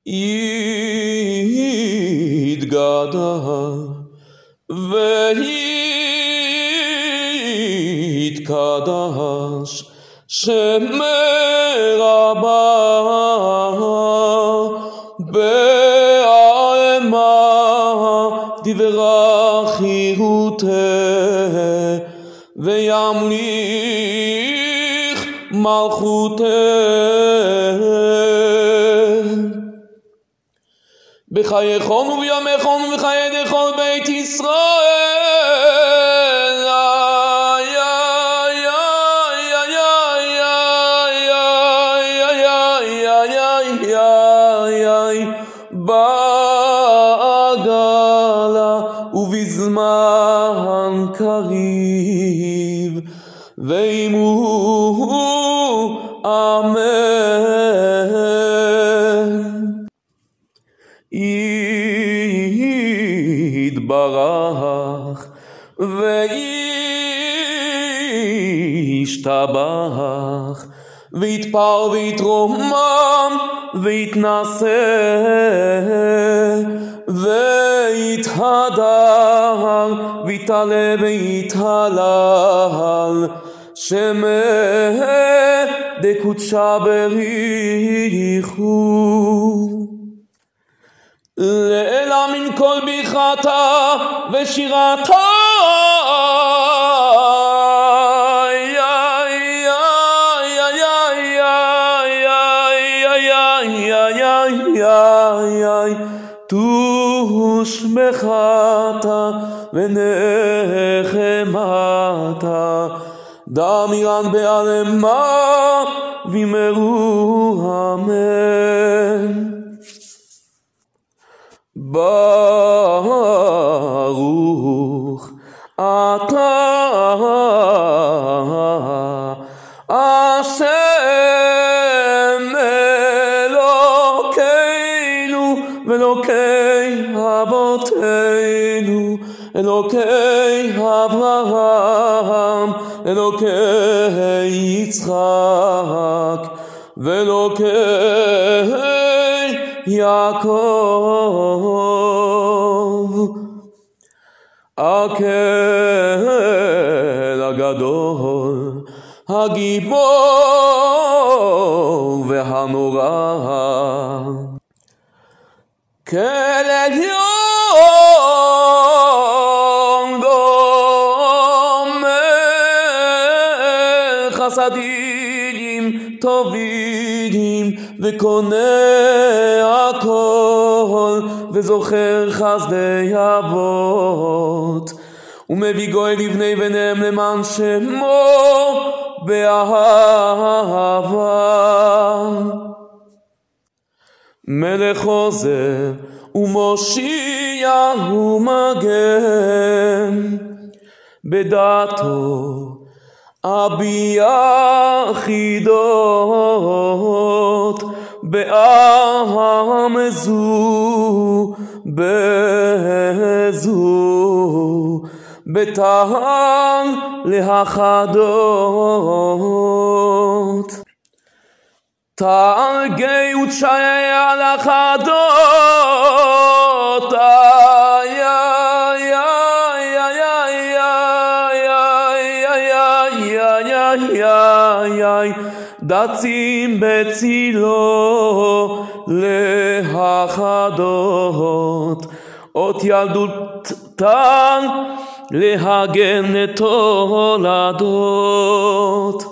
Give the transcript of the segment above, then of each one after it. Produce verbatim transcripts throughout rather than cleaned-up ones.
יתגדל ויתקדש שמי רבה בעלמה דברה חירותה וימליך מלכותה בחייכם ובימיכם ובחיי כל בית ישראל. בעגלה ובזמן קריב ואמרו אמן. יתברך וישתבח ויתפאר ויתרומם ויתנשא ויתהדר ויתעלה ויתהלל שמי דקודשה בריחו לעילה מן כל ברכתה ושירתה תושמחתה ונחמתה דמירן בעלמה וימרו אמן. ברוך אתה השם אלוקינו ואלוקי אבותינו אלוקי אברהם אלוקי יצחק ואלוקי יעקב. הקהל הגדול הגיבור והנורא כל עליון גומר חסדים טובים וקונה הכל וזוכר חסדי אבות ומביא גוי לבני בניהם למען שמו באהבה. מלך עוזר ומושיע ומגן בדעתו אביע חידות בעם זו בזו בטעם להחדות תרגי ותשעיה לחדות דצים בצילו להחדות אות ילדותן להגן את הולדות.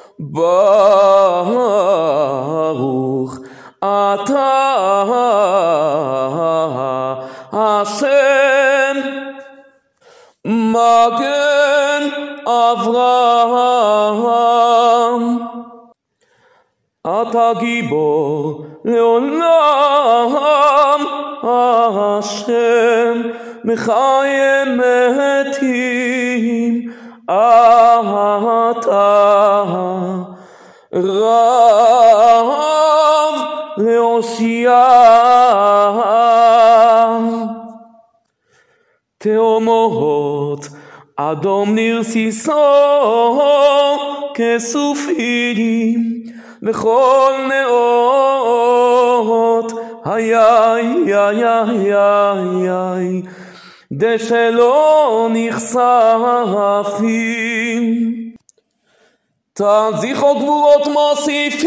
ברוך אתה השם מגן אברהם אתה גיבור לעולם השם מחיה מתים אתה רב להושיע תאומות אדום נרסיסו כסופים וכל נאות איי איי איי איי איי דשא לא נחשפים טל זכרו גבורות מוסיפים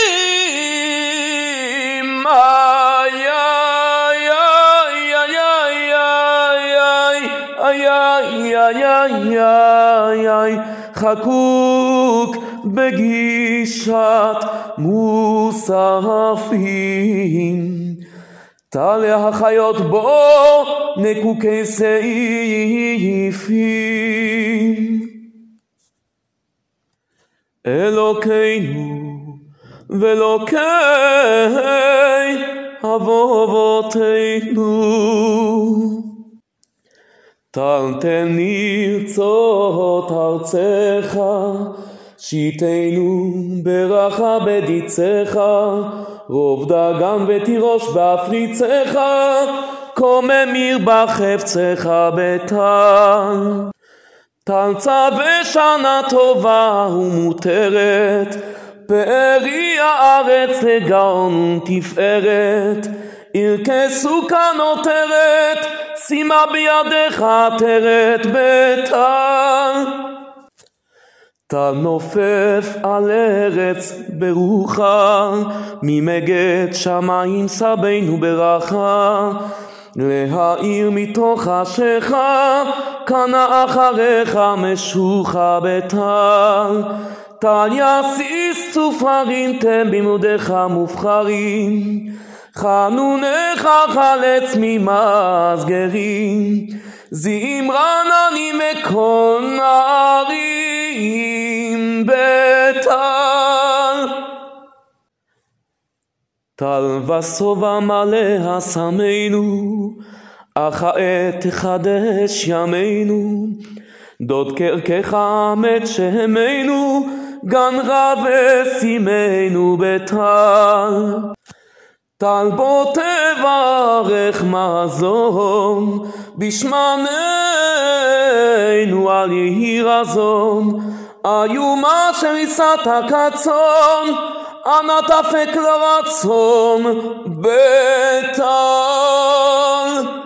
איי איי איי איי איי איי איי איי איי חקוק בגישת מוספים טל החיות בו נקוקי סעיפים אלוקינו ואלוקי אבותינו טל תן נרצות ארצך שיתנו ברכה בדיצך רוב דגן ותירוש באפריצך קוממיר בחפצך בטל טל צווה שנה טובה ומותרת פארי הארץ לגאון תפארת ערכי סוכה נותרת שימה בידך עטרת בטל טל נופף על ארץ ברוחה ממגד שמיים סבינו ברכה להאיר מתוך חשיכה קנה אחריך משוחה בטל טל יסיס צופרים תן במודיך מובחרים חנונך חלץ ממסגרים זמרן אני מכל נערים בטל טל ושובע מלא השמנו אך העת תחדש ימינו דוד קרקך עמד שמנו גן רב ושימנו בטל טל בו תברך מזון בשמננו על יהי רזון איומה שריסת הקצון אנא תפק לרצון בטל